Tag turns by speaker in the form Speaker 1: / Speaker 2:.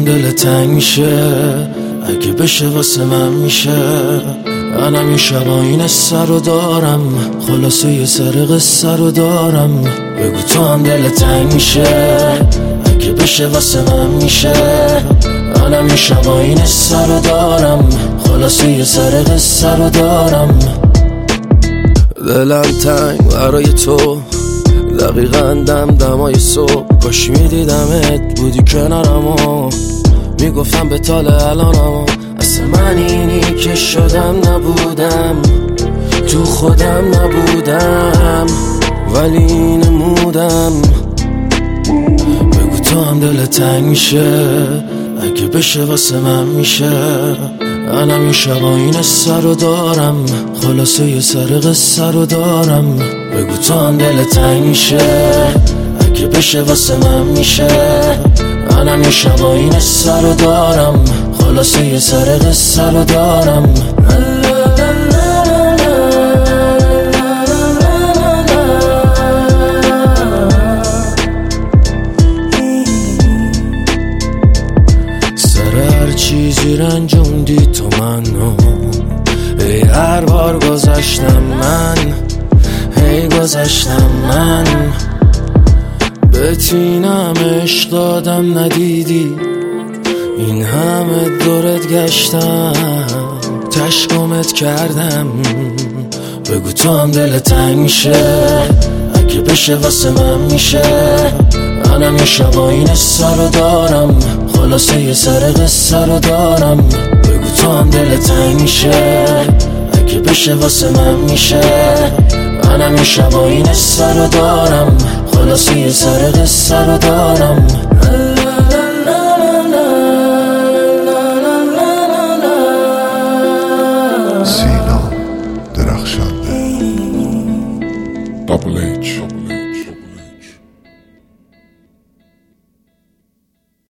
Speaker 1: دل تنگ میشه، اگه بشه واسه من میشه. منم این شبا این سر رو دارم، خلاصه یه سر قصه رو دارم. بگو تو هم دل تنگ میشه، اگه بشه واسه من میشه. منم این شبا این سر رو دارم، خلاصه یه سر قصه رو دارم. دلم تنگ برای تو، دقیقاً دمای صبح. کاش میدیدمت بودی کنارم و میگفتم به تال الانم. اصلا من اینی که شدم نبودم، تو خودم نبودم، ولی نمودم. بگو تو هم دل تنگ میشه، اگه بشه واسه من میشه. منم این شبا این سر رو دارم، خلاصه یه سر قصه رو دارم. بگو تو هم دل تنگ میشه، اگه بشه واسه من میشه. منم این شبا این سر رو دارم، خلاصه یه سر قصه رو دارم. هر چیزی رنجوندی تو منو، ای هر بار گذشتم من، هی گذشتم من. بتینم عشق دادم ندیدی، این همه دورت گشتم، تشکمت کردم. بگو تو هم دل تنگ میشه، اگه بشه واسه من میشه. منم یه شبا این سر رو دارم، خلاصه یه سر قصه رو دارم. بگو تو هم دل تنگ میشه، اگه بشه واسه من میشه. منم یه شبا این سر رو دارم، خلاصه یه سر قصه رو دارم.
Speaker 2: سینا درخشنده.
Speaker 3: Double H